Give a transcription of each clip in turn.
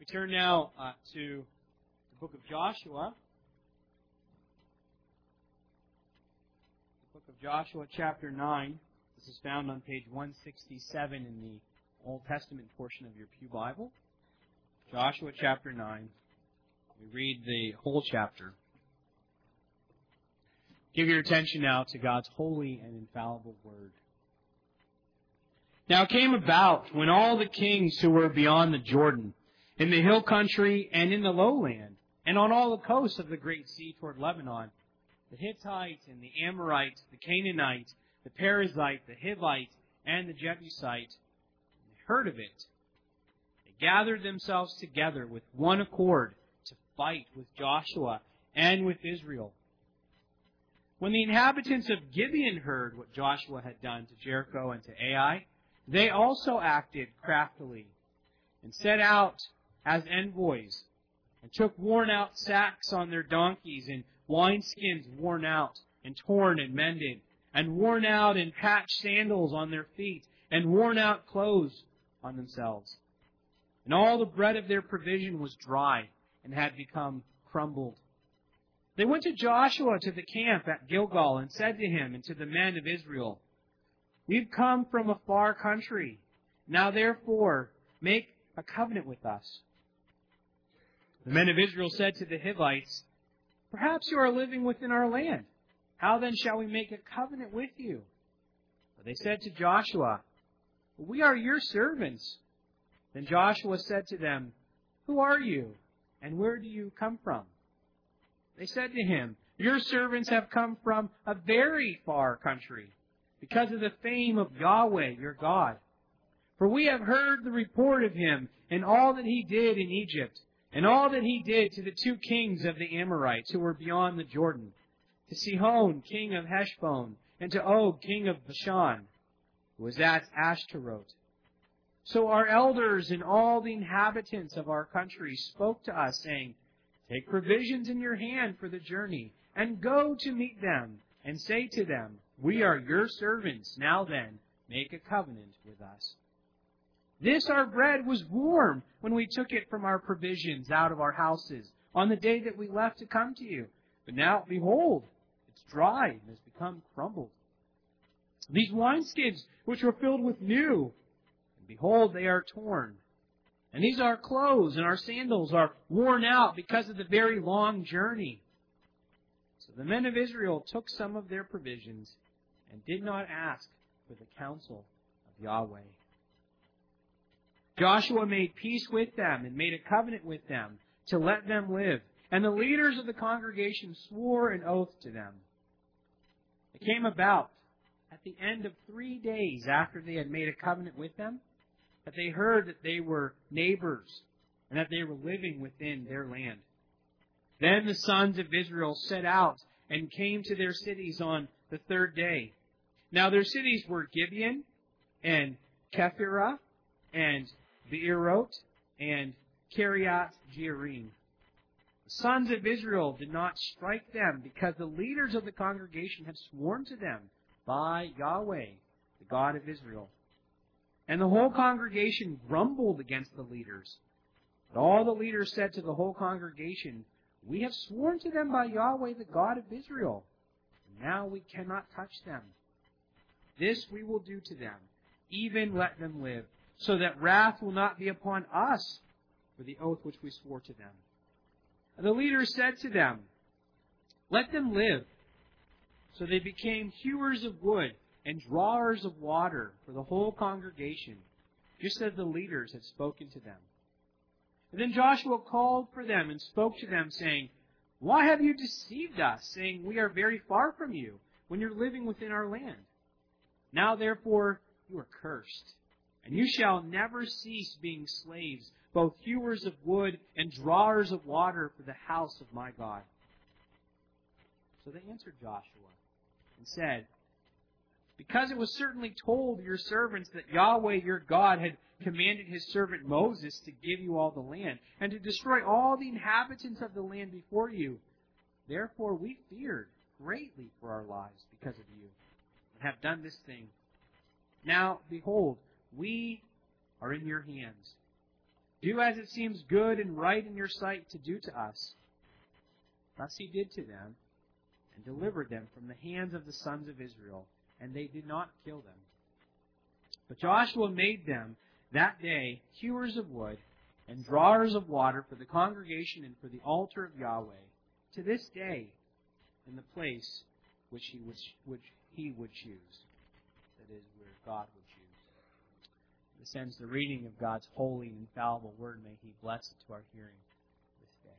We turn now to the book of Joshua. The book of Joshua, chapter 9. This is found on page 167 in the Old Testament portion of your Pew Bible. Joshua, chapter 9. We read the whole chapter. Give your attention now to God's holy and infallible word. Now it came about when all the kings who were beyond the Jordan, in the hill country and in the lowland, and on all the coasts of the great sea toward Lebanon, the Hittite and the Amorite, the Canaanite, the Perizzite, the Hivite, and the Jebusite, heard of it, they gathered themselves together with one accord to fight with Joshua and with Israel. When the inhabitants of Gibeon heard what Joshua had done to Jericho and to Ai, they also acted craftily and set out as envoys and took worn-out sacks on their donkeys and wineskins worn out and torn and mended and worn out and patched sandals on their feet and worn-out clothes on themselves. And all the bread of their provision was dry and had become crumbled. They went to Joshua to the camp at Gilgal and said to him and to the men of Israel, "We've come from a far country. Now therefore, make a covenant with us." The men of Israel said to the Hivites, "Perhaps you are living within our land. How then shall we make a covenant with you?" But they said to Joshua, "We are your servants." Then Joshua said to them, "Who are you, and where do you come from?" They said to him, "Your servants have come from a very far country, because of the fame of Yahweh, your God. For we have heard the report of him and all that he did in Egypt, and all that he did to the two kings of the Amorites who were beyond the Jordan, to Sihon, king of Heshbon, and to Og, king of Bashan, who was at Ashtaroth. So our elders and all the inhabitants of our country spoke to us, saying, 'Take provisions in your hand for the journey, and go to meet them, and say to them, "We are your servants. Now then, make a covenant with us." This our bread was warm when we took it from our provisions out of our houses on the day that we left to come to you. But now, behold, it's dry and has become crumbled. These wineskins, which were filled with new, and behold, they are torn. And these our clothes and our sandals are worn out because of the very long journey." So the men of Israel took some of their provisions and did not ask for the counsel of Yahweh. Joshua made peace with them and made a covenant with them to let them live. And the leaders of the congregation swore an oath to them. It came about at the end of 3 days after they had made a covenant with them, that they heard that they were neighbors and that they were living within their land. Then the sons of Israel set out and came to their cities on the 3rd day. Now their cities were Gibeon and Kephirah and Beeroth and Kiriath Jearim. The sons of Israel did not strike them because the leaders of the congregation had sworn to them by Yahweh, the God of Israel. And the whole congregation grumbled against the leaders. But all the leaders said to the whole congregation, "We have sworn to them by Yahweh, the God of Israel. And now we cannot touch them. This we will do to them, even let them live, so that wrath will not be upon us for the oath which we swore to them." And the leaders said to them, "Let them live." So they became hewers of wood and drawers of water for the whole congregation, just as the leaders had spoken to them. And then Joshua called for them and spoke to them, saying, "Why have you deceived us, saying, 'We are very far from you,' when you're living within our land? Now therefore you are cursed, and you shall never cease being slaves, both hewers of wood and drawers of water for the house of my God." So they answered Joshua and said, "Because it was certainly told your servants that Yahweh your God had commanded his servant Moses to give you all the land, and to destroy all the inhabitants of the land before you. Therefore we feared greatly for our lives because of you, and have done this thing. Now, behold, we are in your hands. Do as it seems good and right in your sight to do to us. Thus he did to them, and delivered them from the hands of the sons of Israel, and they did not kill them. But Joshua made them that day hewers of wood and drawers of water for the congregation and for the altar of Yahweh, to this day, in the place which he would choose. That is, where God would choose. This ends the reading of God's holy and infallible word. May He bless it to our hearing this day.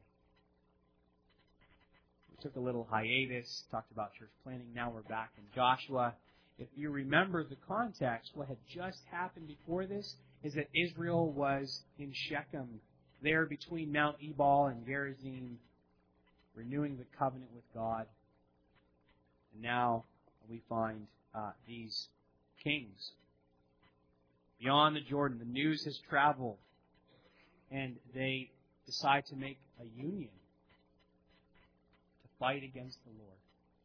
We took a little hiatus, talked about church planning. Now we're back in Joshua. If you remember the context, what had just happened before this is that Israel was in Shechem, there between Mount Ebal and Gerizim, renewing the covenant with God. And now we find these kings. Beyond the Jordan, the news has traveled, and they decide to make a union to fight against the Lord.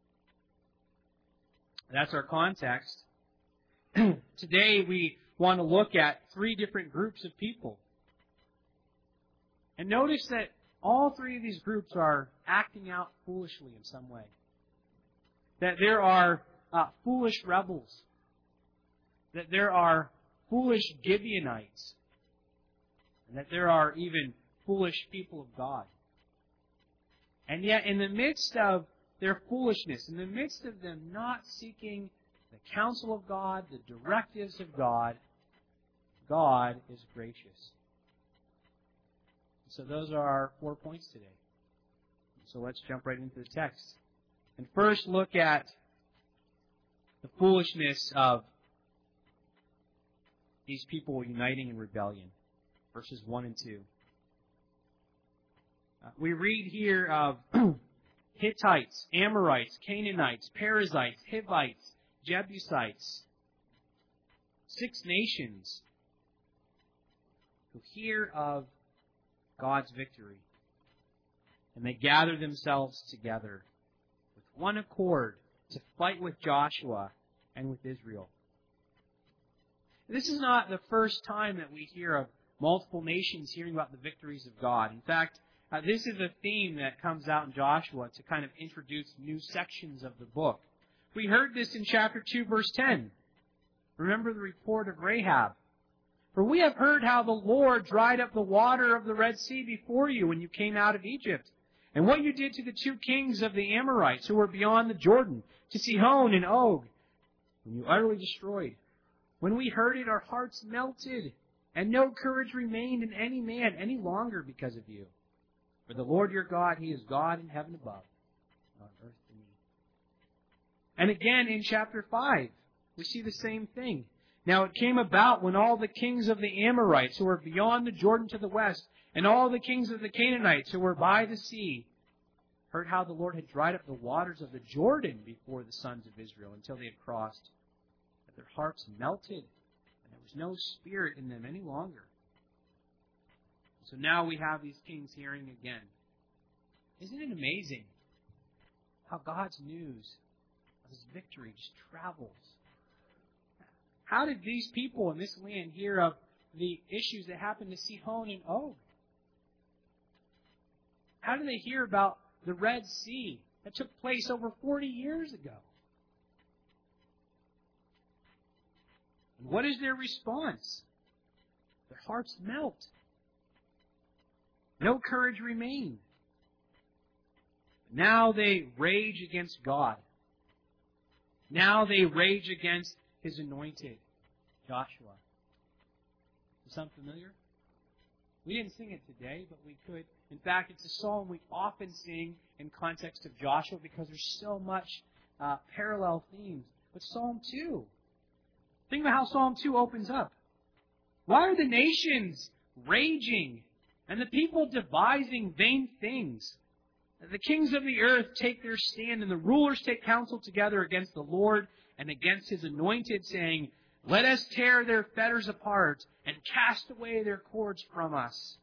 That's our context. Today we want to look at three different groups of people. And notice that all three of these groups are acting out foolishly in some way. That there are foolish rebels. That there are foolish Gibeonites. And that there are even foolish people of God. And yet, in the midst of their foolishness, in the midst of them not seeking the counsel of God, the directives of God, God is gracious. So those are our 4 points today. So let's jump right into the text. And first look at the foolishness of these people uniting in rebellion. Verses 1 and 2. We read here of Hittites, Amorites, Canaanites, Perizzites, Hivites, Jebusites. 6 nations who hear of God's victory. And they gather themselves together with one accord to fight with Joshua and with Israel. This is not the first time that we hear of multiple nations hearing about the victories of God. In fact, this is a theme that comes out in Joshua to kind of introduce new sections of the book. We heard this in chapter 2, verse 10. Remember the report of Rahab. For we have heard how the Lord dried up the water of the Red Sea before you when you came out of Egypt, and what you did to the 2 kings of the Amorites who were beyond the Jordan, to Sihon and Og, whom you utterly destroyed. When we heard it, our hearts melted, and no courage remained in any man any longer because of you. For the Lord your God, He is God in heaven above, on earth beneath. And again in chapter 5, we see the same thing. Now it came about when all the kings of the Amorites who were beyond the Jordan to the west, and all the kings of the Canaanites who were by the sea, heard how the Lord had dried up the waters of the Jordan before the sons of Israel until they had crossed, that their hearts melted, and there was no spirit in them any longer. So now we have these kings hearing again. Isn't it amazing how God's news of His victory just travels? How did these people in this land hear of the issues that happened to Sihon and Og? How did they hear about the Red Sea that took place over 40 years ago? And what is their response? Their hearts melt. No courage remained. Now they rage against God. Now they rage against His anointed, Joshua. Does that sound familiar? We didn't sing it today, but we could. In fact, it's a psalm we often sing in context of Joshua because there's so much parallel themes. But Psalm 2. Think about how Psalm 2 opens up. Why are the nations raging and the people devising vain things? The kings of the earth take their stand, and the rulers take counsel together against the Lord and against His anointed, saying, let us tear their fetters apart and cast away their cords from us.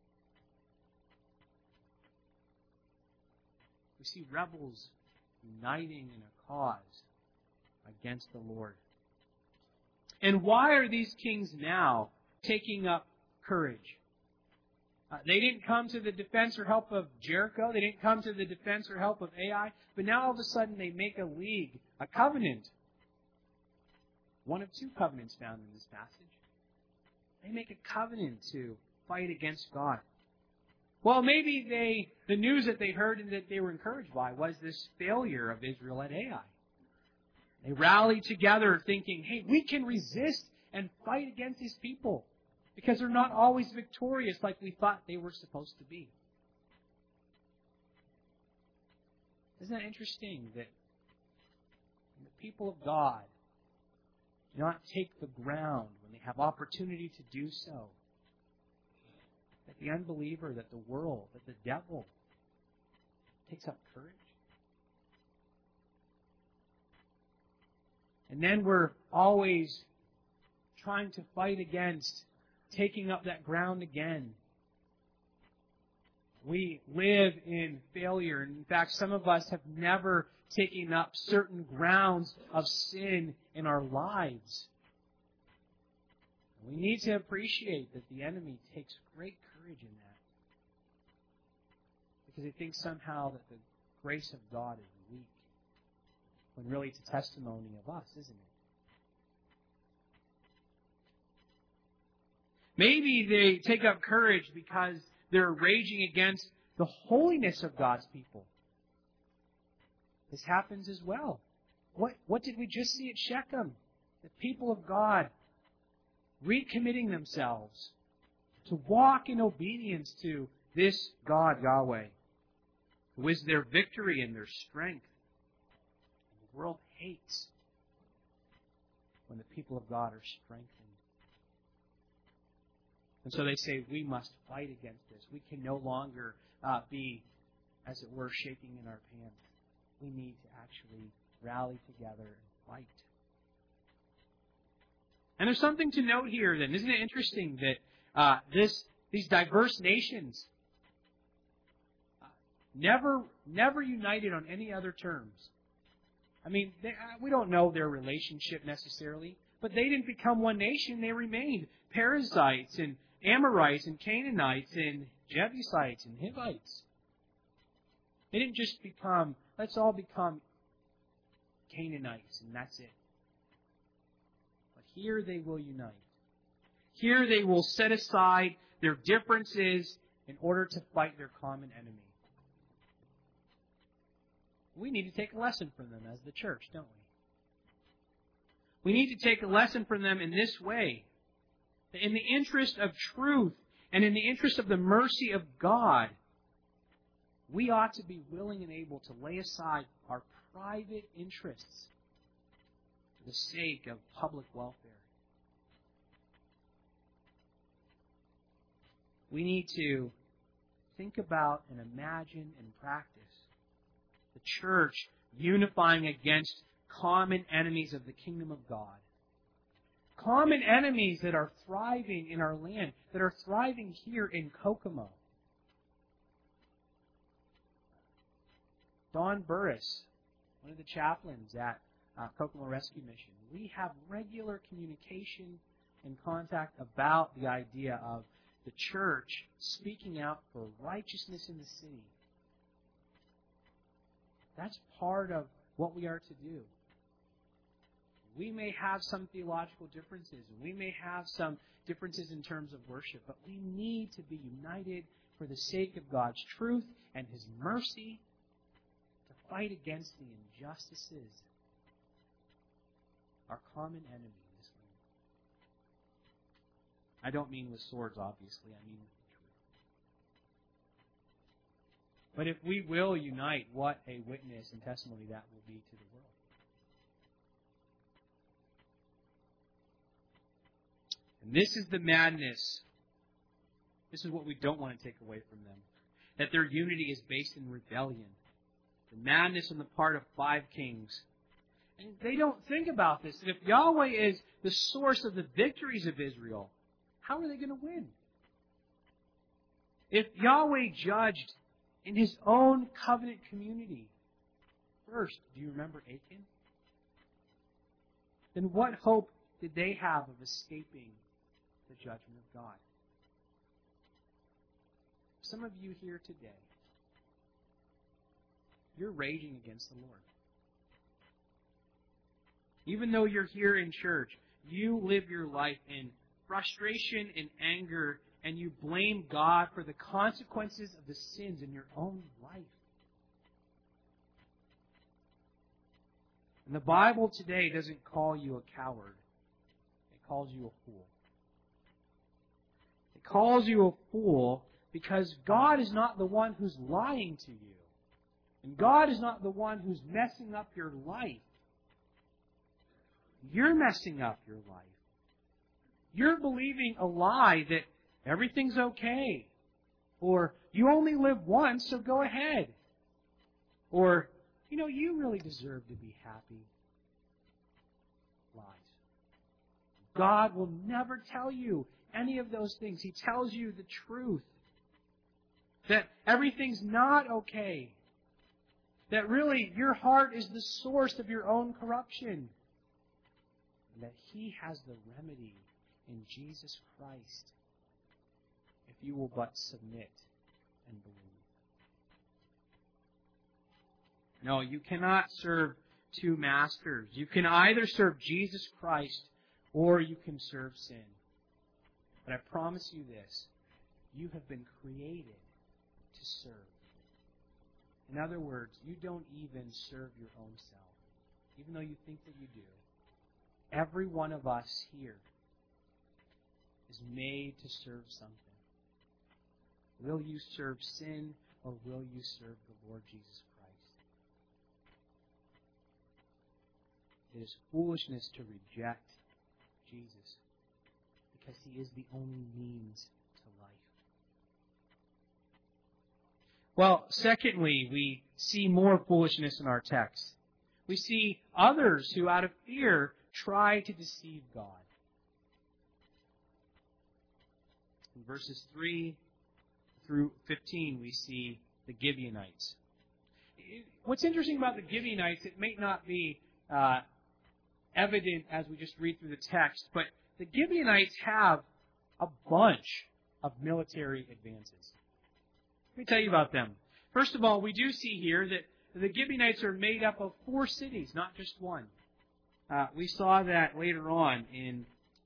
We see rebels uniting in a cause against the Lord. And why are these kings now taking up courage? They didn't come to the defense or help of Jericho. They didn't come to the defense or help of Ai. But now all of a sudden they make a league, a covenant. One of two covenants found in this passage. They make a covenant to fight against God. Well, maybe the news that they heard and that they were encouraged by was this failure of Israel at Ai. They rallied together thinking, hey, we can resist and fight against these people because they're not always victorious like we thought they were supposed to be. Isn't that interesting that the people of God do not take the ground when they have opportunity to do so? That the unbeliever, that the world, that the devil takes up courage. And then we're always trying to fight against taking up that ground again. We live in failure. And in fact, some of us have never taken up certain grounds of sin in our lives. We need to appreciate that the enemy takes great courage in that. Because he thinks somehow that the grace of God is weak. When really it's a testimony of us, isn't it? Maybe they take up courage because they're raging against the holiness of God's people. This happens as well. What did we just see at Shechem? The people of God recommitting themselves to walk in obedience to this God, Yahweh, who is their victory and their strength. The world hates when the people of God are strengthened. And so they say, we must fight against this. We can no longer be, as it were, shaking in our pants. We need to actually rally together and fight. And there's something to note here then. Isn't it interesting that these diverse nations never united on any other terms? I mean, we don't know their relationship necessarily, but they didn't become one nation. They remained Perizzites and Amorites and Canaanites and Jebusites and Hivites. They didn't just become, let's all become Canaanites and that's it. But here they will unite. Here they will set aside their differences in order to fight their common enemy. We need to take a lesson from them as the church, don't we? We need to take a lesson from them in this way. In the interest of truth and in the interest of the mercy of God, we ought to be willing and able to lay aside our private interests for the sake of public welfare. We need to think about and imagine and practice the church unifying against common enemies of the kingdom of God. Common enemies that are thriving in our land, that are thriving here in Kokomo. Don Burris, one of the chaplains at Kokomo Rescue Mission, we have regular communication and contact about the idea of the church speaking out for righteousness in the city. That's part of what we are to do. We may have some theological differences, and we may have some differences in terms of worship, but we need to be united for the sake of God's truth and His mercy to fight against the injustices, our common enemy in this land. I don't mean with swords, obviously. I mean with the truth. But if we will unite, what a witness and testimony that will be to the world. And this is the madness. This is what we don't want to take away from them. That their unity is based in rebellion. The madness on the part of 5 kings. And they don't think about this. That if Yahweh is the source of the victories of Israel, how are they going to win? If Yahweh judged in His own covenant community first, do you remember Achan? Then what hope did they have of escaping the judgment of God? some of you here today, you're raging against the Lord. Even though you're here in church, you live your life in frustration and anger, and you blame God for the consequences of the sins in your own life. And the Bible today doesn't call you a coward. It calls you a fool. It calls you a fool because God is not the one who's lying to you. And God is not the one who's messing up your life. You're messing up your life. You're believing a lie that everything's okay. Or, you only live once, so go ahead. Or, you really deserve to be happy. Lies. God will never tell you any of those things. He tells you the truth. That everything's not okay. That really your heart is the source of your own corruption. And that He has the remedy in Jesus Christ if you will but submit and believe. No, you cannot serve two masters. You can either serve Jesus Christ or you can serve sin. But I promise you this, you have been created to serve. In other words, you don't even serve your own self, even though you think that you do. Every one of us here is made to serve something. Will you serve sin or will you serve the Lord Jesus Christ? It is foolishness to reject Jesus because He is the only means to life. Well, secondly, we see more foolishness in our text. We see others who, out of fear, try to deceive God. In verses 3 through 15, we see the Gibeonites. What's interesting about the Gibeonites, it may not be evident as we just read through the text, but the Gibeonites have a bunch of military advances. Let me tell you about them. First of all, we do see here that the Gibeonites are made up of 4 cities, not just one. We saw that later on in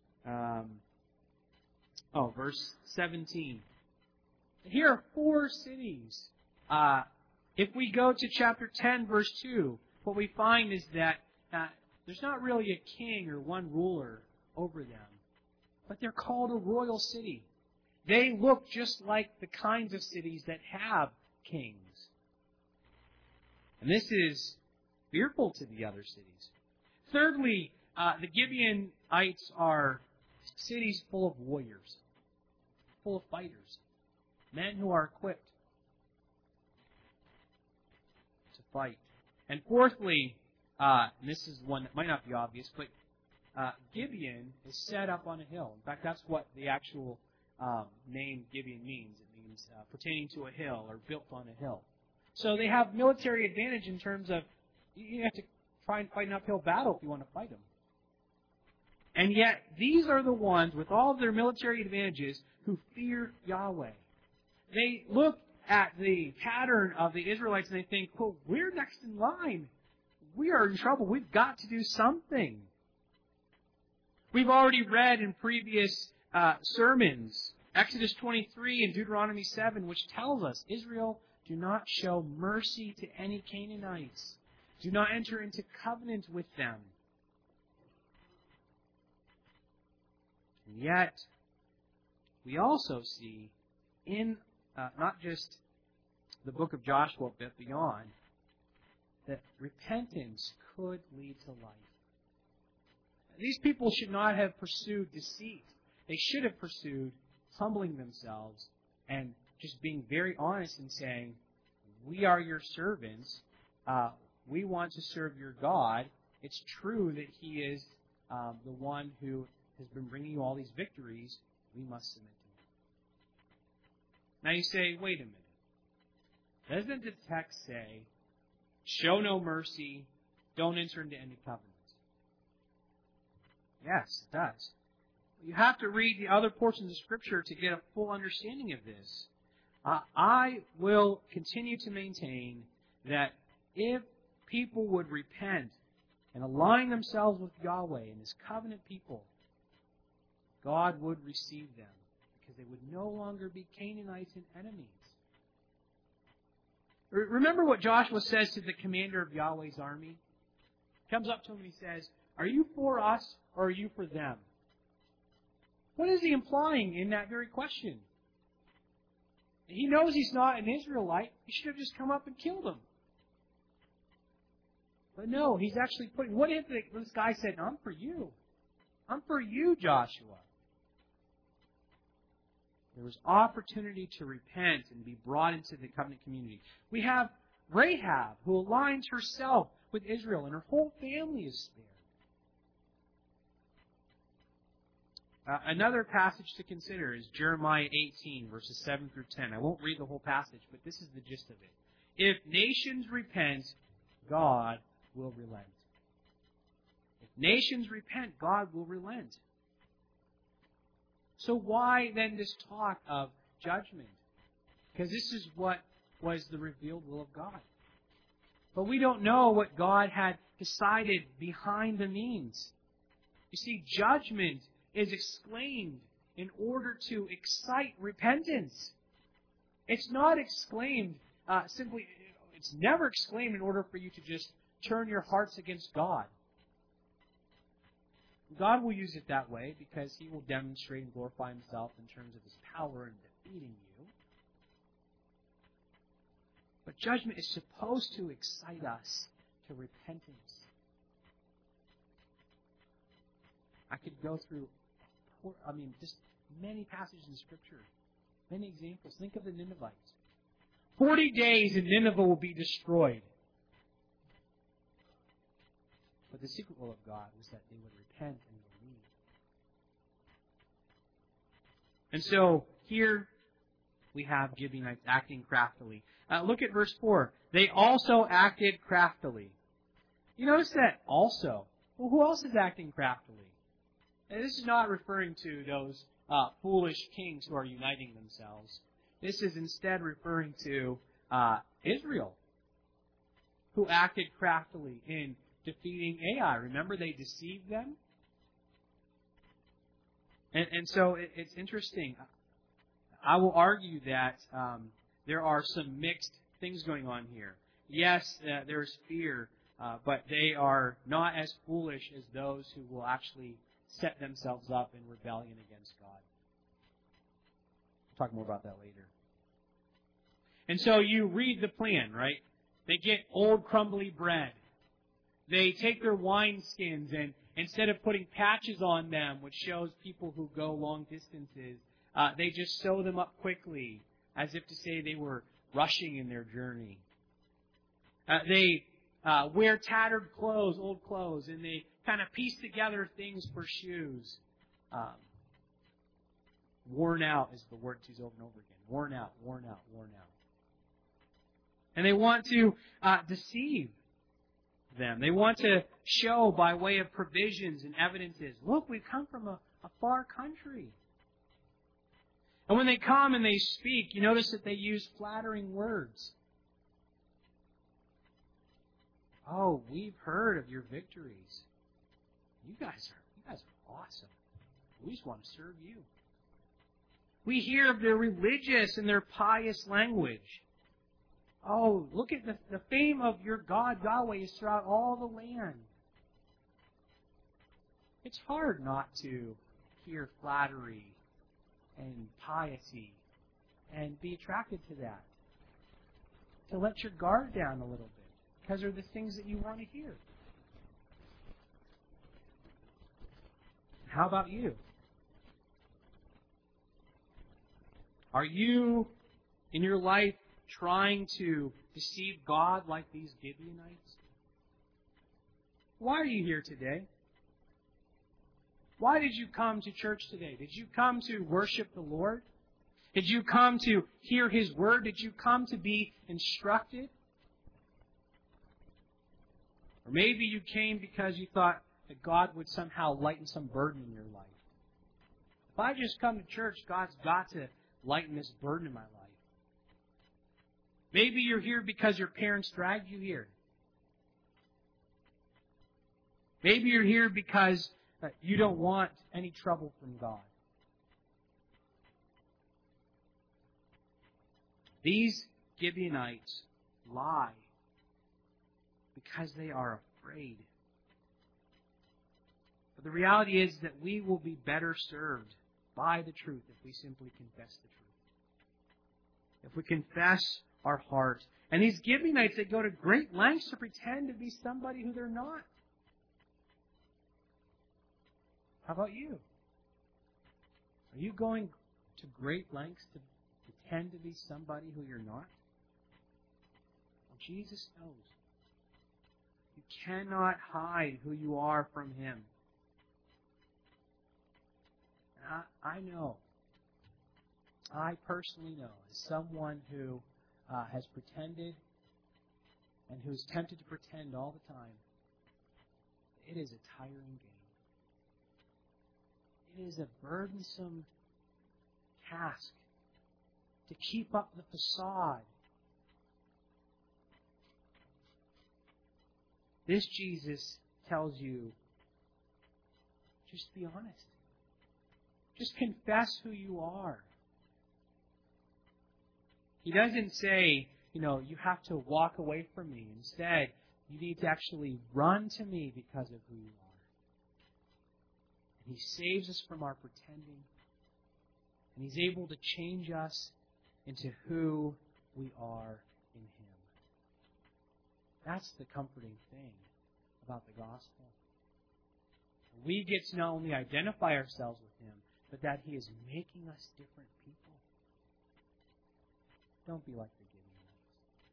verse 17. Here are 4 cities. If we go to chapter 10, verse 2, what we find is that there's not really a king or one ruler over them, but they're called a royal city. They look just like the kinds of cities that have kings. And this is fearful to the other cities. Thirdly, the Gibeonites are cities full of warriors, full of fighters, men who are equipped to fight. And fourthly, and this is one that might not be obvious, but Gibeon is set up on a hill. In fact, that's what the actual name Gibeon means. It means pertaining to a hill or built on a hill. So they have military advantage in terms of you have to try and fight an uphill battle if you want to fight them. And yet, these are the ones, with all of their military advantages, who fear Yahweh. They look at the pattern of the Israelites and they think, well, we're next in line. We are in trouble. We've got to do something. We've already read in previous sermons, Exodus 23 and Deuteronomy 7, which tells us, Israel, do not show mercy to any Canaanites. Do not enter into covenant with them. And yet, we also see in not just the book of Joshua, but beyond, that repentance could lead to life. These people should not have pursued deceit. They should have pursued humbling themselves and just being very honest and saying, we are your servants. We want to serve your God. It's true that He is the one who has been bringing you all these victories. We must submit to Him. Now you say, wait a minute. Doesn't the text say, show no mercy, don't enter into any covenants? Yes, it does. You have to read the other portions of Scripture to get a full understanding of this. I will continue to maintain that if people would repent and align themselves with Yahweh and His covenant people, God would receive them because they would no longer be Canaanites and enemies. Remember what Joshua says to the commander of Yahweh's army? He comes up to him and he says, "Are you for us or are you for them?" What is he implying in that very question? He knows he's not an Israelite. He should have just come up and killed him. But no, he's actually putting... What if this guy said, "I'm for you. I'm for you, Joshua"? There was opportunity to repent and be brought into the covenant community. We have Rahab, who aligns herself with Israel, and her whole family is spared. Another passage to consider is Jeremiah 18, verses 7 through 10. I won't read the whole passage, but this is the gist of it. If nations repent, God will relent. If nations repent, God will relent. So why then this talk of judgment? Because this is what was the revealed will of God. But we don't know what God had decided behind the means. You see, judgment is exclaimed in order to excite repentance. It's not exclaimed simply, it's never exclaimed in order for you to just turn your hearts against God. God will use it that way because He will demonstrate and glorify Himself in terms of His power in defeating you. But judgment is supposed to excite us to repentance. I could go through, just many passages in Scripture, many examples. Think of the Ninevites. 40 days and Nineveh will be destroyed. But the secret will of God was that they would repent and believe. And so, here we have Gibeonites acting craftily. Look at verse 4. They also acted craftily. You notice that also. Well, who else is acting craftily? And this is not referring to those foolish kings who are uniting themselves. This is instead referring to Israel, who acted craftily in defeating Ai. Remember, they deceived them? And so it's interesting. I will argue that there are some mixed things going on here. Yes, there is fear, but they are not as foolish as those who will actually set themselves up in rebellion against God. We'll talk more about that later. And so you read the plan, right? They get old crumbly bread. They take their wineskins and instead of putting patches on them, which shows people who go long distances, they just sew them up quickly, as if to say they were rushing in their journey. They wear tattered clothes, old clothes, and they kind of piece together things for shoes. Worn out is the word used over and over again. Worn out, worn out, worn out. And they want to deceive them. They want to show by way of provisions and evidences, look, we've come from a far country. And when they come and they speak, you notice that they use flattering words. Oh, we've heard of your victories. You guys are awesome. We just want to serve you. We hear of their religious and their pious language. Oh, look at the fame of your God, Yahweh, is throughout all the land. It's hard not to hear flattery and piety and be attracted to that. To let your guard down a little bit, because they're the things that you want to hear. How about you? Are you, in your life, trying to deceive God like these Gibeonites? Why are you here today? Why did you come to church today? Did you come to worship the Lord? Did you come to hear His Word? Did you come to be instructed? Or maybe you came because you thought that God would somehow lighten some burden in your life. If I just come to church, God's got to lighten this burden in my life. Maybe you're here because your parents dragged you here. Maybe you're here because you don't want any trouble from God. These Gibeonites lie because they are afraid. But the reality is that we will be better served by the truth if we simply confess the truth. If we confess our heart. And these Gibeonites, they go to great lengths to pretend to be somebody who they're not. How about you? Are you going to great lengths to pretend to be somebody who you're not? Well, Jesus knows. You cannot hide who you are from Him. And I know. I personally know, as someone who has pretended and who's tempted to pretend all the time, it is a tiring game. It is a burdensome task to keep up the facade. This Jesus tells you, just be honest. Just confess who you are. He doesn't say, you have to walk away from me. Instead, you need to actually run to me because of who you are. He saves us from our pretending. And He's able to change us into who we are in Him. That's the comforting thing about the gospel. We get to not only identify ourselves with Him, but that He is making us different people. Don't be like the Gibeonites.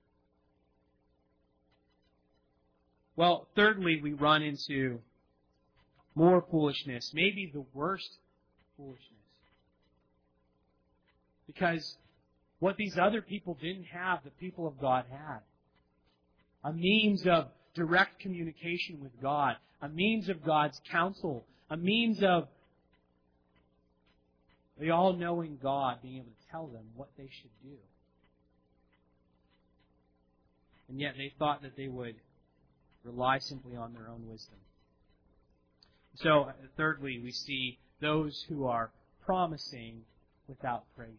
Well, thirdly, we run into more foolishness, maybe the worst foolishness. Because what these other people didn't have, the people of God had. A means of direct communication with God. A means of God's counsel. A means of the all-knowing God being able to tell them what they should do. And yet they thought that they would rely simply on their own wisdom. So, thirdly, we see those who are promising without praying.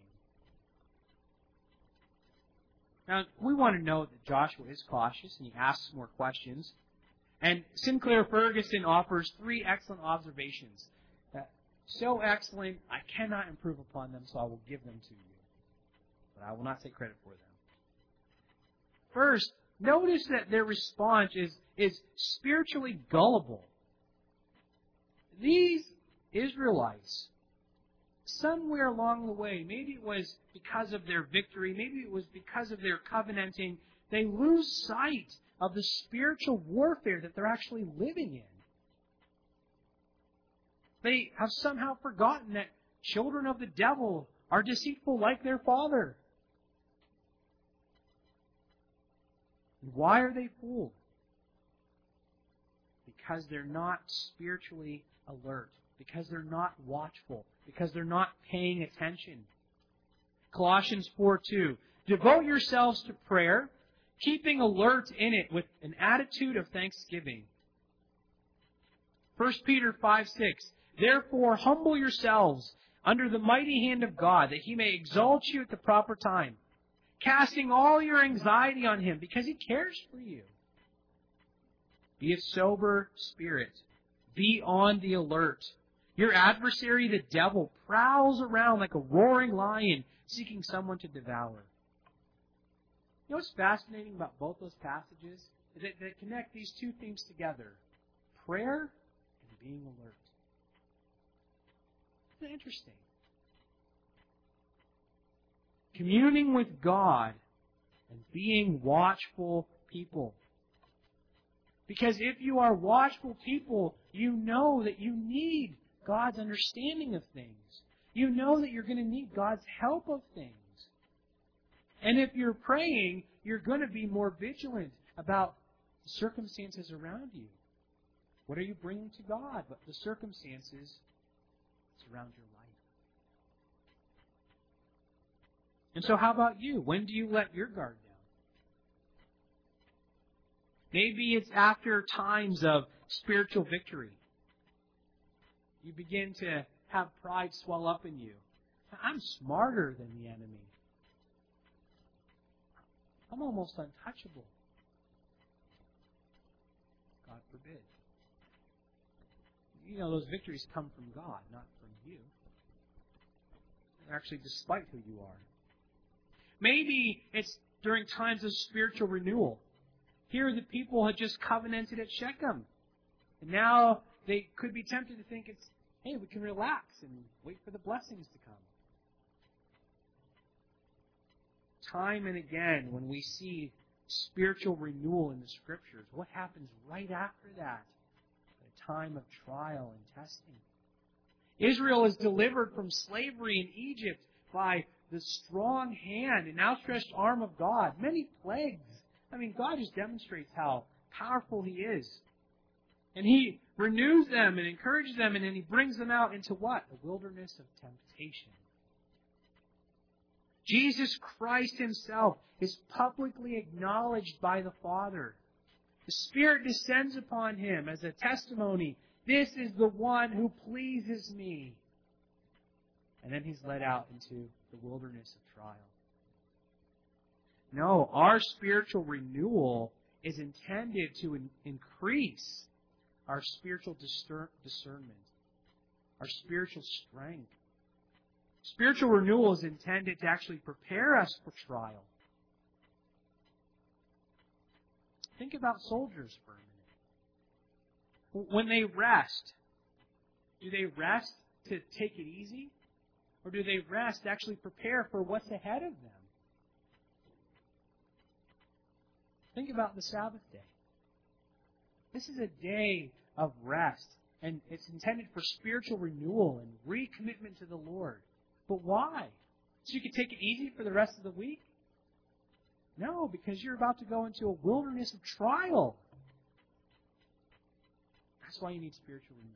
Now, we want to note that Joshua is cautious and he asks more questions. And Sinclair Ferguson offers 3 excellent observations. So excellent, I cannot improve upon them, so I will give them to you. But I will not take credit for them. First, notice that their response is spiritually gullible. These Israelites, somewhere along the way, maybe it was because of their victory, maybe it was because of their covenanting, they lose sight of the spiritual warfare that they're actually living in. They have somehow forgotten that children of the devil are deceitful like their father. And why are they fooled? Because they're not spiritually alert. Because they're not watchful. Because they're not paying attention. Colossians 4:2. Devote yourselves to prayer, keeping alert in it with an attitude of thanksgiving. 1 Peter 5:6. Therefore, humble yourselves under the mighty hand of God, that He may exalt you at the proper time, casting all your anxiety on Him, because He cares for you. Be of sober spirit. Be on the alert. Your adversary, the devil, prowls around like a roaring lion, seeking someone to devour. You know what's fascinating about both those passages? Is that they connect these two themes together. Prayer and being alert. Isn't that interesting? Communing with God and being watchful people. Because if you are watchful people, you know that you need God's understanding of things. You know that you're going to need God's help of things. And if you're praying, you're going to be more vigilant about the circumstances around you. What are you bringing to God? But the circumstances surround your life. And so how about you? When do you let your guard down? Maybe it's after times of spiritual victory. You begin to have pride swell up in you. I'm smarter than the enemy. I'm almost untouchable. God forbid. You know, those victories come from God, not from you. They're actually despite who you are. Maybe it's during times of spiritual renewal. Here the people had just covenanted at Shechem. And now they could be tempted to think it's, hey, we can relax and wait for the blessings to come. Time and again, when we see spiritual renewal in the Scriptures, what happens right after that? A time of trial and testing. Israel is delivered from slavery in Egypt by the strong hand and outstretched arm of God. Many plagues. I mean, God just demonstrates how powerful He is. And He renews them and encourages them, and then He brings them out into what? A wilderness of temptation. Jesus Christ Himself is publicly acknowledged by the Father. The Spirit descends upon Him as a testimony. This is the one who pleases me. And then He's led out into the wilderness of trial. No, our spiritual renewal is intended to increase our spiritual discernment, our spiritual strength. Spiritual renewal is intended to actually prepare us for trial. Think about soldiers for a minute. When they rest, do they rest to take it easy? Or do they rest to actually prepare for what's ahead of them? Think about the Sabbath day. This is a day of rest, and it's intended for spiritual renewal and recommitment to the Lord. But why? So you can take it easy for the rest of the week? No, because you're about to go into a wilderness of trial. That's why you need spiritual renewal.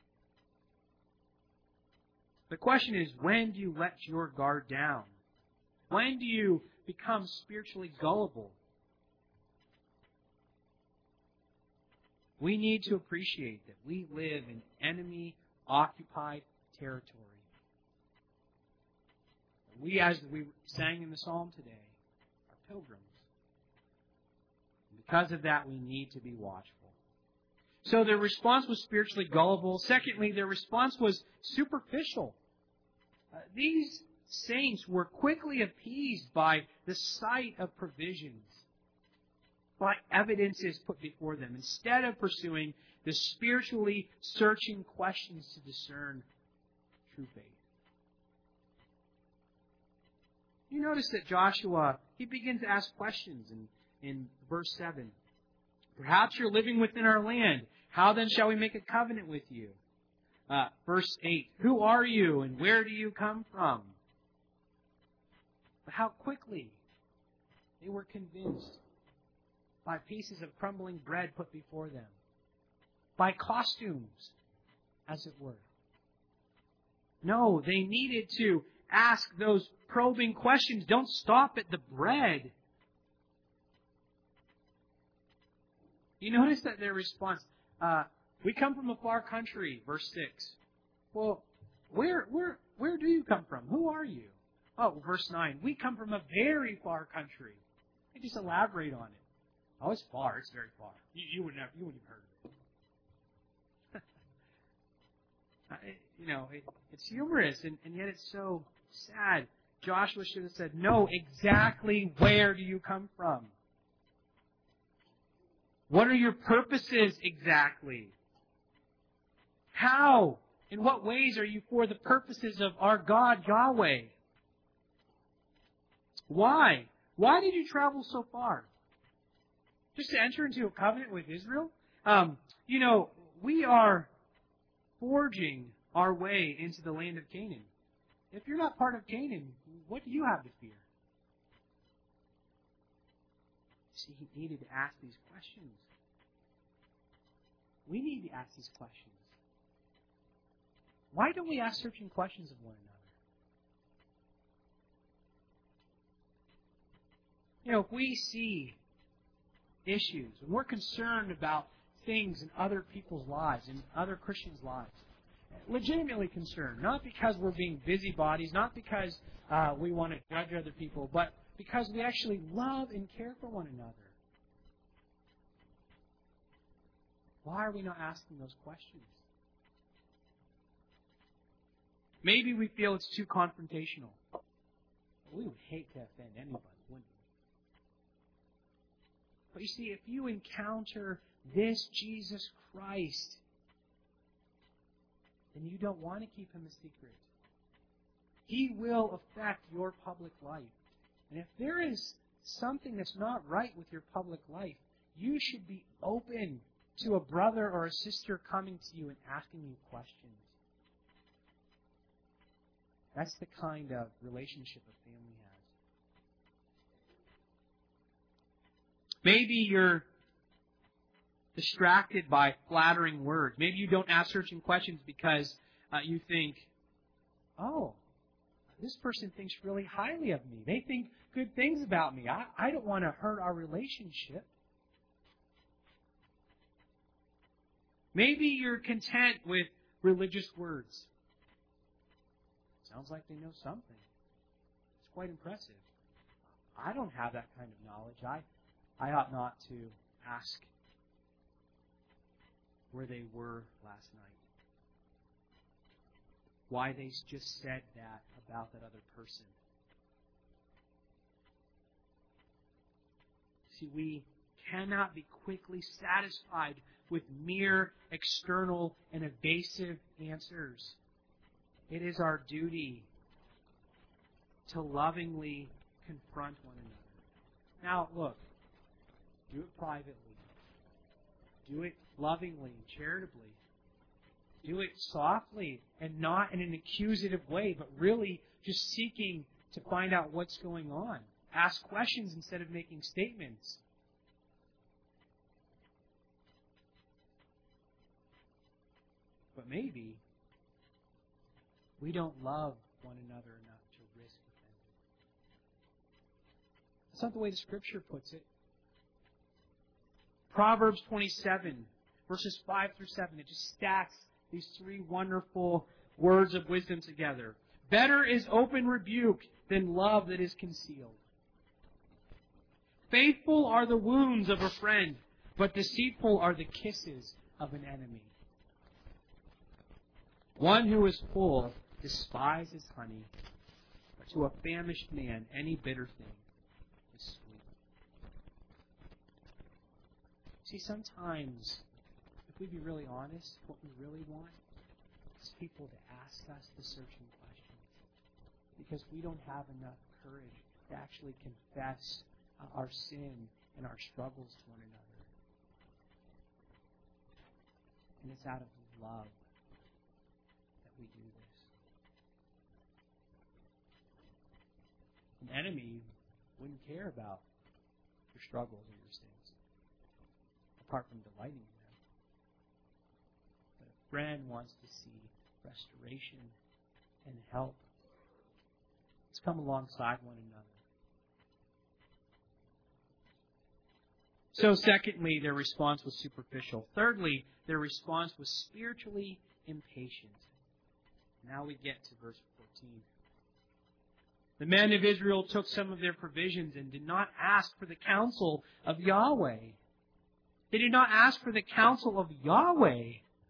The question is, when do you let your guard down? When do you become spiritually gullible? We need to appreciate that we live in enemy-occupied territory. We, as we sang in the psalm today, are pilgrims. Because of that, we need to be watchful. So their response was spiritually gullible. Secondly, their response was superficial. These saints were quickly appeased by the sight of provisions, by evidences put before them, instead of pursuing the spiritually searching questions to discern true faith. You notice that Joshua, he begins to ask questions in verse 7. Perhaps you're living within our land. How then shall we make a covenant with you? Verse 8. Who are you and where do you come from? But how quickly they were convinced by pieces of crumbling bread put before them, by costumes, as it were. No, they needed to ask those probing questions. Don't stop at the bread. You notice that their response, we come from a far country, verse 6. Well, where do you come from? Who are you? Oh, verse 9. We come from a very far country. They just elaborate on it. Oh, it's far. It's very far. You wouldn't have heard of it. It's humorous, and yet it's so sad. Joshua should have said, no, exactly where do you come from? What are your purposes exactly? How? In what ways are you for the purposes of our God, Yahweh? Why? Why did you travel so far? Just to enter into a covenant with Israel? We are forging our way into the land of Canaan. If you're not part of Canaan, what do you have to fear? See, he needed to ask these questions. We need to ask these questions. Why don't we ask searching questions of one another? If we see issues, when we're concerned about things in other people's lives, in other Christians' lives, legitimately concerned, not because we're being busybodies, not because we want to judge other people, but because we actually love and care for one another. Why are we not asking those questions? Maybe we feel it's too confrontational. We would hate to offend anybody, wouldn't we? But you see, if you encounter this Jesus Christ, then you don't want to keep Him a secret. He will affect your public life. And if there is something that's not right with your public life, you should be open to a brother or a sister coming to you and asking you questions. That's the kind of relationship a family has. Maybe you're distracted by flattering words. Maybe you don't ask searching questions because you think, oh, this person thinks really highly of me. They think good things about me. I don't want to hurt our relationship. Maybe you're content with religious words. Sounds like they know something. It's quite impressive. I don't have that kind of knowledge. I ought not to ask where they were last night. Why they just said that about that other person. See, we cannot be quickly satisfied with mere external and evasive answers. It is our duty to lovingly confront one another. Now, look, do it privately. Do it lovingly, charitably. Do it softly and not in an accusative way, but really just seeking to find out what's going on. Ask questions instead of making statements. But maybe we don't love one another enough to risk offending. That's not the way the Scripture puts it. Proverbs 27, verses 5 through 7, it just stacks these three wonderful words of wisdom together. Better is open rebuke than love that is concealed. Faithful are the wounds of a friend, but deceitful are the kisses of an enemy. One who is full despises honey, but to a famished man any bitter thing is sweet. See, sometimes, if we be really honest, what we really want is people to ask us the searching questions, because we don't have enough courage to actually confess our sin and our struggles to one another. And it's out of love that we do this. An enemy wouldn't care about your struggles or your sins, apart from delighting in them. But a friend wants to see restoration and help. Let's come alongside one another. So, secondly, their response was superficial. Thirdly, their response was spiritually impatient. Now we get to verse 14. The men of Israel took some of their provisions and did not ask for the counsel of Yahweh. They did not ask for the counsel of Yahweh.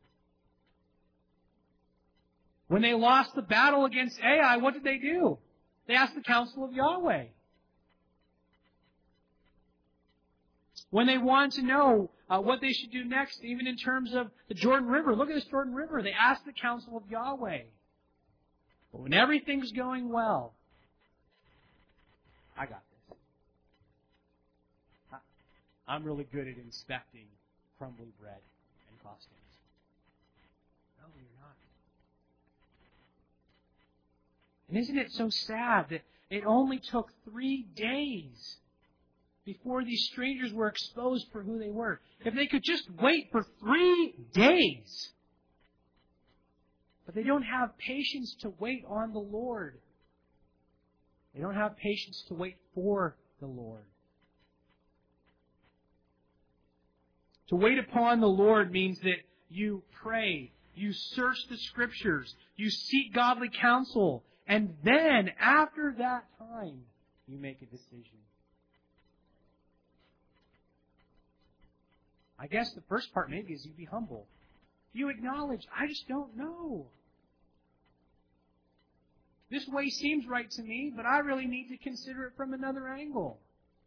When they lost the battle against Ai, what did they do? They asked the counsel of Yahweh. When they wanted to know what they should do next, even in terms of the Jordan River. Look at this Jordan River. They asked the counsel of Yahweh. But when everything's going well, I got this. I'm really good at inspecting crumbly bread and costings. No, you're not. And isn't it so sad that it only took 3 days before these strangers were exposed for who they were? If they could just wait for 3 days. But they don't have patience to wait on the Lord. They don't have patience to wait for the Lord. To wait upon the Lord means that you pray, you search the Scriptures, you seek godly counsel, and then, after that time, you make a decision. I guess the first part maybe is you be humble. You acknowledge, I just don't know. This way seems right to me, but I really need to consider it from another angle.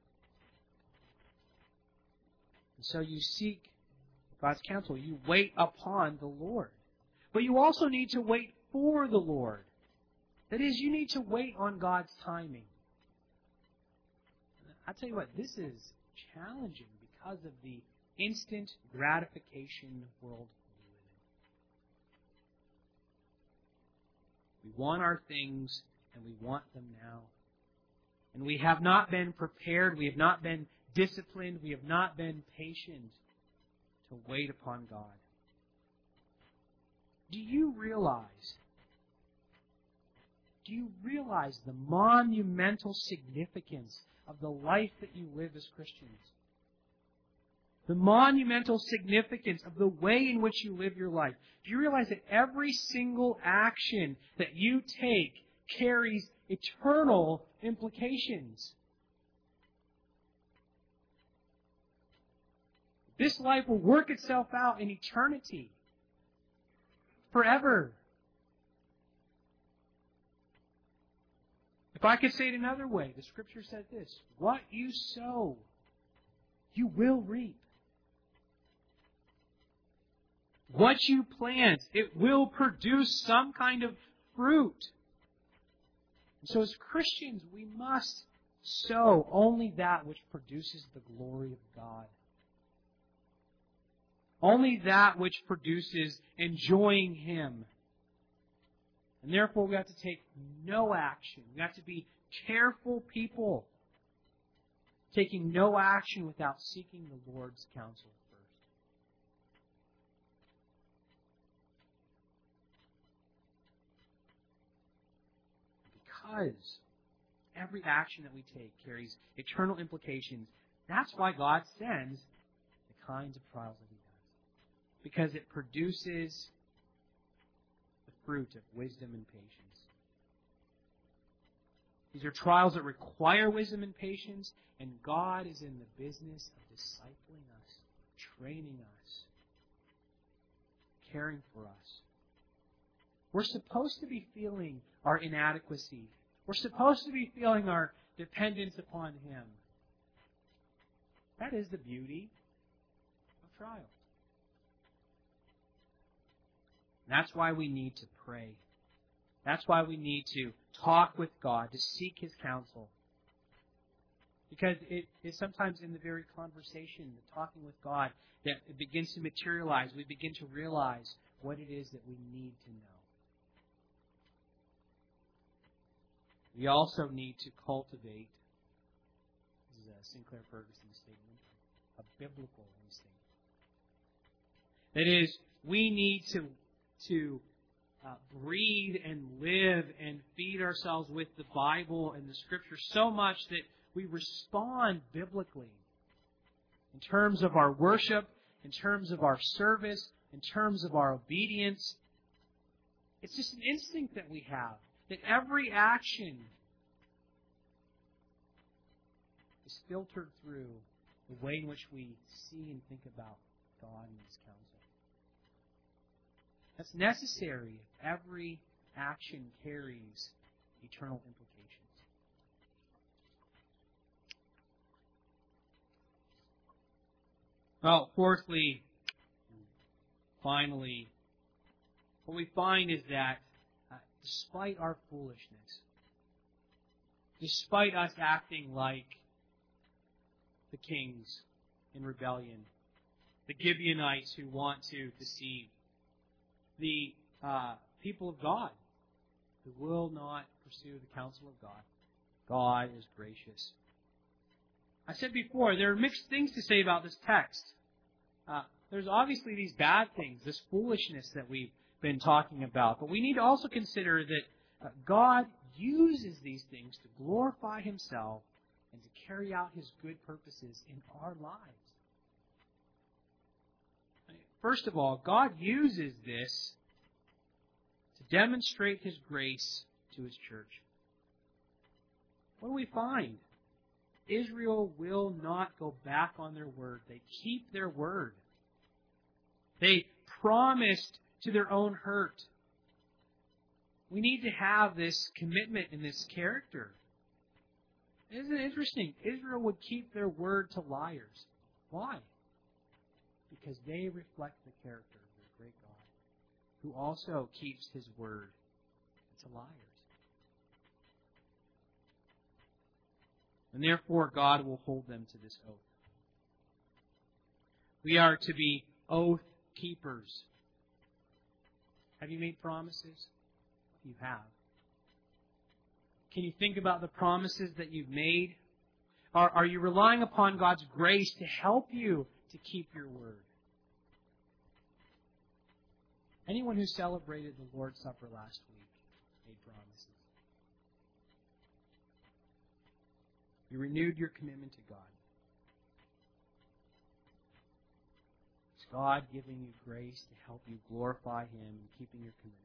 And so you seek God's counsel. You wait upon the Lord. But you also need to wait for the Lord. That is, you need to wait on God's timing. I'll tell you what, this is challenging because of the instant gratification world we live in. We want our things, and we want them now. And we have not been prepared, we have not been disciplined, we have not been patient to wait upon God. Do you realize the monumental significance of the life that you live as Christians? The monumental significance of the way in which you live your life. Do you realize that every single action that you take carries eternal implications? This life will work itself out in eternity. Forever. If I could say it another way, the Scripture said this: what you sow, you will reap. What you plant, it will produce some kind of fruit. So as Christians, we must sow only that which produces the glory of God. Only that which produces enjoying Him. And therefore we have to take no action. We have to be careful people, taking no action without seeking the Lord's counsel first. Because every action that we take carries eternal implications, that's why God sends the kinds of trials that He does. Because it produces the fruit of wisdom and patience. These are trials that require wisdom and patience, and God is in the business of discipling us, training us, caring for us. We're supposed to be feeling our inadequacy. We're supposed to be feeling our dependence upon Him. That is the beauty of trials. That's why we need to pray. That's why we need to talk with God, to seek His counsel. Because it is sometimes in the very conversation, the talking with God, that it begins to materialize. We begin to realize what it is that we need to know. We also need to cultivate, this is a Sinclair Ferguson statement, a biblical instinct. That is, we need to breathe and live and feed ourselves with the Bible and the Scripture so much that we respond biblically in terms of our worship, in terms of our service, in terms of our obedience. It's just an instinct that we have, that every action is filtered through the way in which we see and think about God and His counsel. That's necessary if every action carries eternal implications. Well, fourthly, finally, what we find is that despite our foolishness, despite us acting like the kings in rebellion, the Gibeonites who want to deceive, the people of God who will not pursue the counsel of God, God is gracious. I said before, there are mixed things to say about this text. There's obviously these bad things, this foolishness that we've been talking about. But we need to also consider that God uses these things to glorify Himself and to carry out His good purposes in our lives. First of all, God uses this to demonstrate His grace to His church. What do we find? Israel will not go back on their word. They keep their word. They promised to their own hurt. We need to have this commitment and this character. Isn't it interesting? Israel would keep their word to liars. Why? Because they reflect the character of their great God, who also keeps His word to liars. And therefore, God will hold them to this oath. We are to be oath keepers. Have you made promises? You have. Can you think about the promises that you've made? Are you relying upon God's grace to help you to keep your word? Anyone who celebrated the Lord's Supper last week made promises. You renewed your commitment to God. Is God giving you grace to help you glorify Him in keeping your commitment?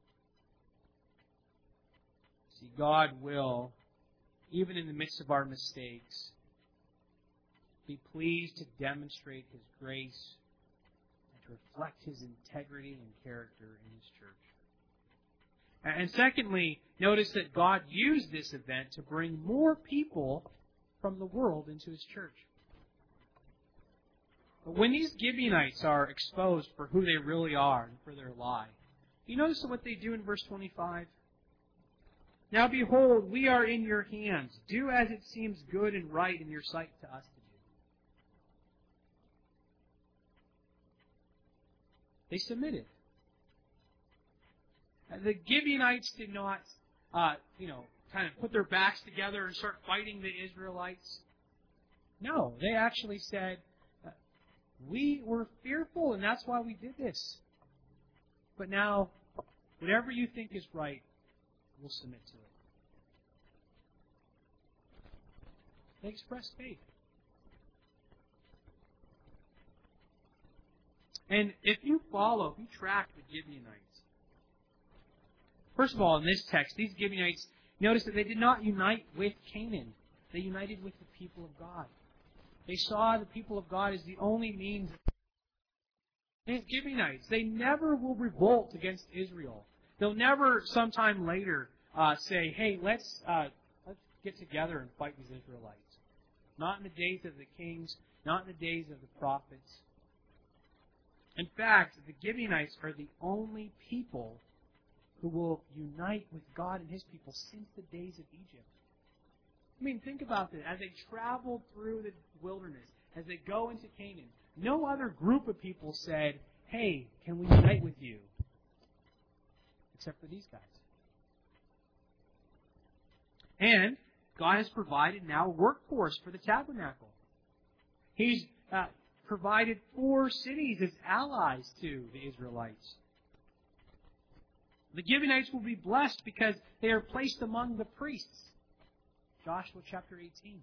See, God will, even in the midst of our mistakes, be pleased to demonstrate His grace and to reflect His integrity and character in His church. And secondly, notice that God used this event to bring more people from the world into His church. But when these Gibeonites are exposed for who they really are and for their lie, you notice what they do in verse 25? Now behold, we are in your hands. Do as it seems good and right in your sight to us to do. They submitted. The Gibeonites did not, kind of put their backs together and start fighting the Israelites. No, they actually said, we were fearful and that's why we did this. But now, whatever you think is right, we'll submit to it. They express faith. And if you track the Gibeonites, first of all, in this text, these Gibeonites, notice that they did not unite with Canaan. They united with the people of God. They saw the people of God as the only means. These Gibeonites, they never will revolt against Israel. They'll never, sometime later, say, "Hey, let's get together and fight these Israelites." Not in the days of the kings, not in the days of the prophets. In fact, the Gibeonites are the only people who will unite with God and His people since the days of Egypt. I mean, think about this. As they travel through the wilderness, as they go into Canaan, no other group of people said, "Hey, can we unite with you?" Except for these guys. And God has provided now a workforce for the tabernacle. He's provided 4 cities as allies to the Israelites. The Gibeonites will be blessed because they are placed among the priests. Joshua chapter 18.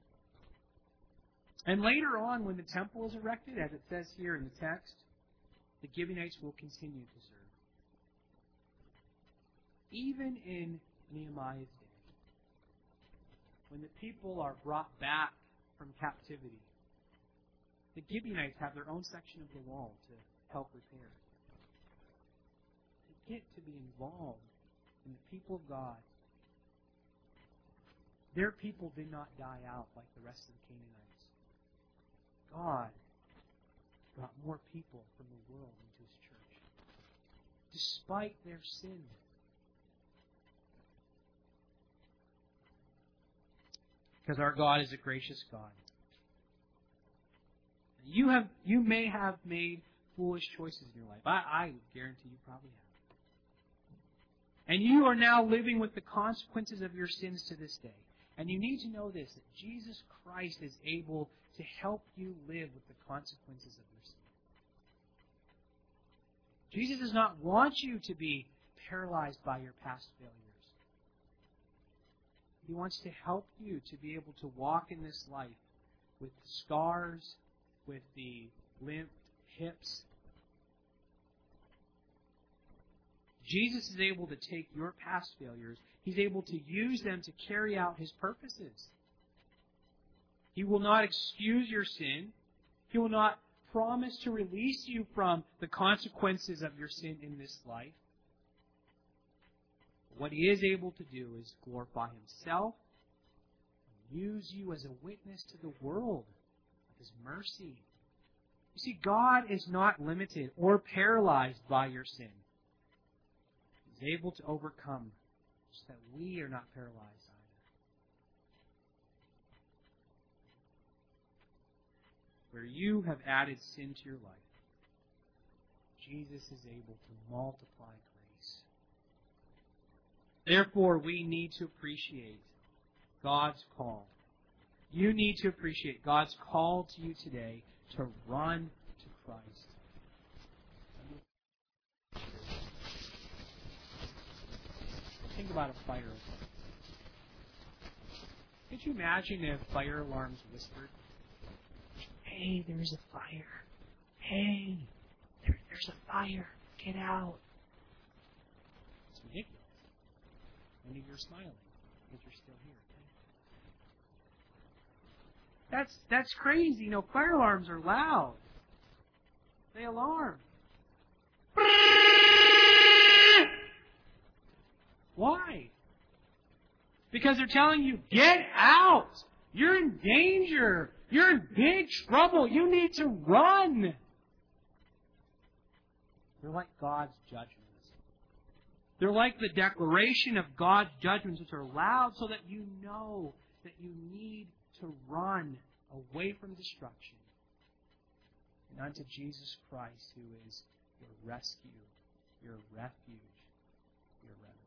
And later on, when the temple is erected, as it says here in the text, the Gibeonites will continue to serve. Even in Nehemiah's day, when the people are brought back from captivity, the Gibeonites have their own section of the wall to help repair. They get to be involved in the people of God. Their people did not die out like the rest of the Canaanites. God brought more people from the world into His church, despite their sin. Because our God is a gracious God. You may have made foolish choices in your life. I guarantee you probably have. And you are now living with the consequences of your sins to this day. And you need to know this, that Jesus Christ is able to help you live with the consequences of your sin. Jesus does not want you to be paralyzed by your past failures. He wants to help you to be able to walk in this life with scars, with the limped hips, Jesus is able to take your past failures. He's able to use them to carry out His purposes. He will not excuse your sin. He will not promise to release you from the consequences of your sin in this life. What He is able to do is glorify Himself and use you as a witness to the world of His mercy. You see, God is not limited or paralyzed by your sin. He's able to overcome so that we are not paralyzed either. Where you have added sin to your life, Jesus is able to multiply grace. Therefore, we need to appreciate God's call. You need to appreciate God's call to you today to run to Christ. Think about a fire alarm. Could you imagine if fire alarms whispered, "Hey, there's a fire. Hey, there's a fire. Get out." It's ridiculous. Only you're smiling because you're still here. That's crazy. Fire alarms are loud. They alarm. Why? Because they're telling you, get out! You're in danger! You're in big trouble! You need to run! They're like God's judgments. They're like the declaration of God's judgments, which are loud so that you know that you need to run away from destruction and unto Jesus Christ, who is your rescue, your refuge, your remedy.